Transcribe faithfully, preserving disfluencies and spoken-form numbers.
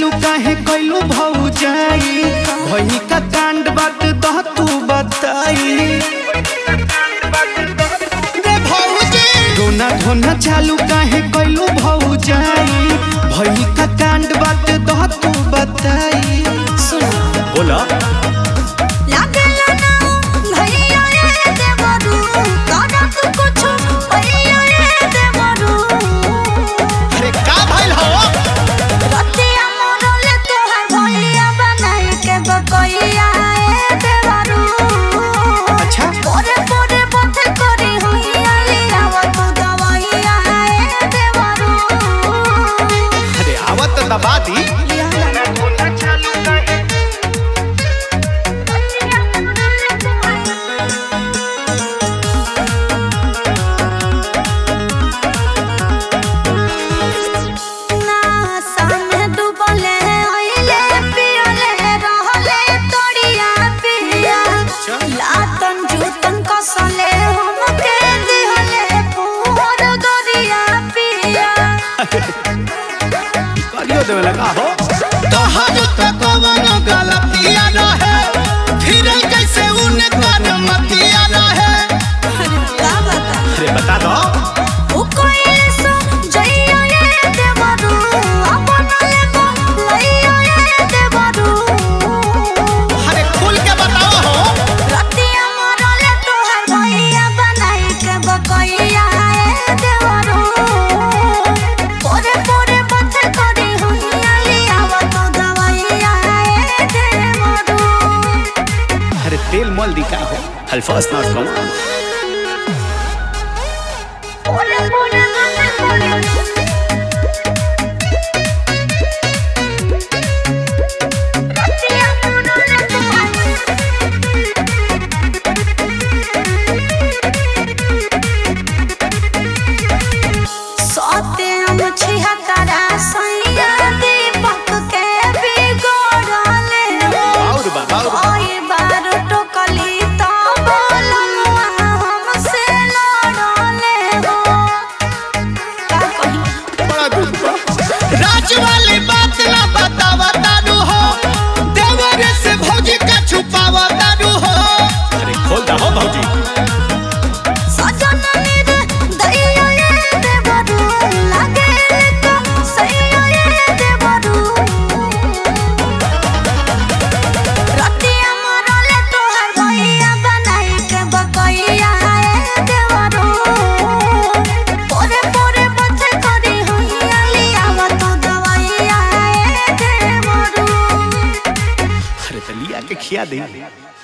चालू काहे कइलू भौजाई भई का कांड बात दह तू बताई रे भौजी रोना धोना चालू काहे कइलू भौजाई भई का कांड बात दह तू बताई सुन बोला बाती देवे लगा हो तो हर तक वन गलतिया रहे फिर कैसे उन कर मतिया रहे का बता अरे बता दो ओ कोई सो जइया रे देवरू अपन लेबो लइया रे देवरू अरे खुल के बताओ हो रतिया मरले तोहर भैया बनाई के बकैया रे देवरू पोरे पोरे बत करी तेल मल दिखा हो अल्फाज नॉट कम वाली बात ना बतावा दारू हो देवर से भौजी का छुपावा दारू हो अरे खोल दा हो भौजी सजन मेरे दैया रे देवरू लागे तो सैया रे देवरू रतिया मरले तोहर भैया बनाई के बकैया रे देवरू पोरे पोरे बथे करी होइया लियावा तो अरे तो लिया के खिया दे।